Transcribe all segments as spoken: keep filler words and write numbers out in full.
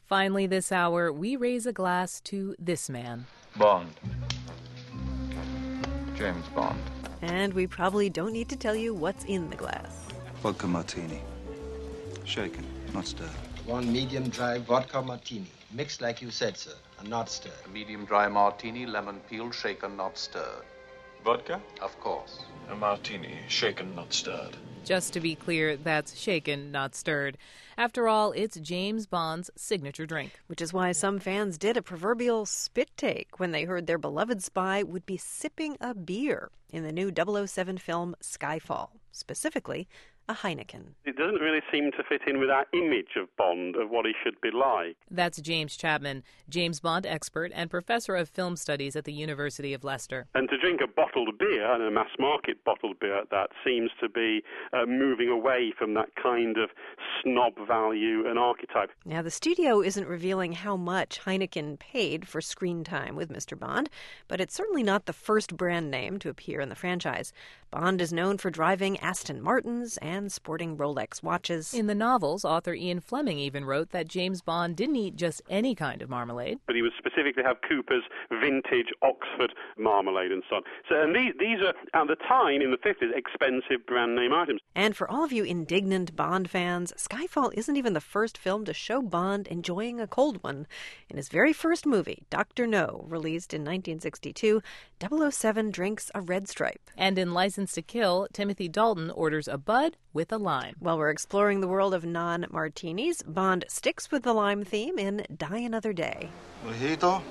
Finally this hour, we raise a glass to this man. Bond. James Bond. And we probably don't need to tell you what's in the glass. Vodka martini. Shaken, not stirred. One medium dry vodka martini. Mixed like you said, sir, and not stirred. A medium dry martini, lemon peel, shaken, not stirred. Vodka? Of course. A martini, shaken, not stirred. Just to be clear, that's shaken, not stirred. After all, it's James Bond's signature drink. Which is why some fans did a proverbial spit take when they heard their beloved spy would be sipping a beer in the new double oh seven film Skyfall, specifically a Heineken. It doesn't really seem to fit in with our image of Bond, of what he should be like. That's James Chapman, James Bond expert and professor of film studies at the University of Leicester. And to drink a bottled beer, and a mass-market bottled beer at that, seems to be uh, moving away from that kind of snob value and archetype. Now, the studio isn't revealing how much Heineken paid for screen time with Mister Bond, but it's certainly not the first brand name to appear in the franchise. Bond is known for driving Aston Martins and sporting Rolex watches. In the novels, author Ian Fleming even wrote that James Bond didn't eat just any kind of marmalade. But he would specifically have Cooper's vintage Oxford marmalade and so on. So, and these, these are, at the time, in the fifties, expensive brand name items. And for all of you indignant Bond fans, Skyfall isn't even the first film to show Bond enjoying a cold one. In his very first movie, Doctor No, released in nineteen sixty-two, double oh seven drinks a red stripe. And in License to Kill, Timothy Dalton orders a Bud with a lime. While we're exploring the world of non-martinis, Bond sticks with the lime theme in Die Another Day. Mojito?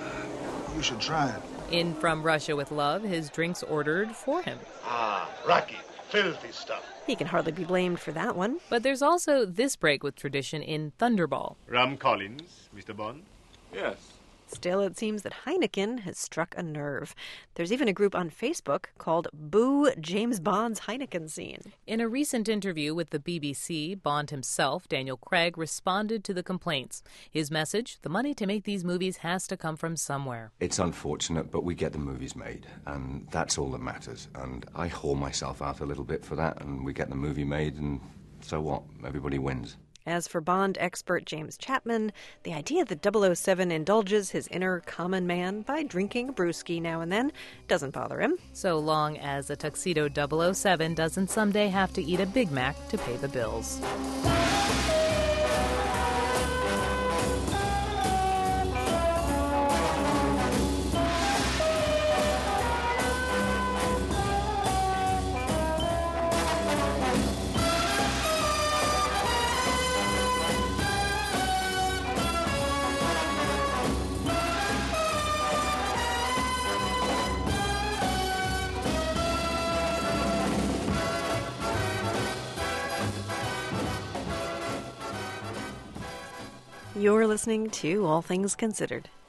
You should try it. In From Russia with Love, his drinks ordered for him. Ah, Rocky. Filthy stuff. He can hardly be blamed for that one. But there's also this break with tradition in Thunderball. Rum Collins, Mister Bond? Yes. Still, it seems that Heineken has struck a nerve. There's even a group on Facebook called Boo James Bond's Heineken Scene. In a recent interview with the B B C, Bond himself, Daniel Craig, responded to the complaints. His message, the money to make these movies has to come from somewhere. It's unfortunate, but we get the movies made, and that's all that matters. And I haul myself out a little bit for that, and we get the movie made, and so what? Everybody wins. As for Bond expert James Chapman, the idea that double oh seven indulges his inner common man by drinking a brewski now and then doesn't bother him. So long as a tuxedo double oh seven doesn't someday have to eat a Big Mac to pay the bills. You're listening to All Things Considered.